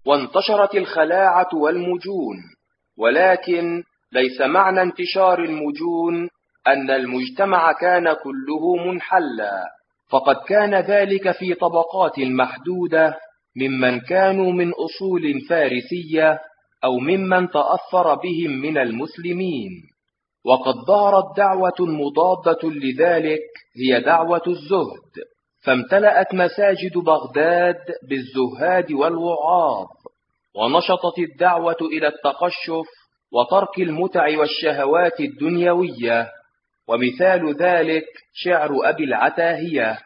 وانتشرت الخلاعة والمجون، ولكن ليس معنى انتشار المجون أن المجتمع كان كله منحلا، فقد كان ذلك في طبقات محدودة ممن كانوا من أصول فارسية أو ممن تأثر بهم من المسلمين. وقد ظهرت دعوة مضادة لذلك هي دعوة الزهد، فامتلأت مساجد بغداد بالزهاد والوعاظ، ونشطت الدعوة إلى التقشف وترك المتع والشهوات الدنيوية. ومثال ذلك شعر أبي العتاهية: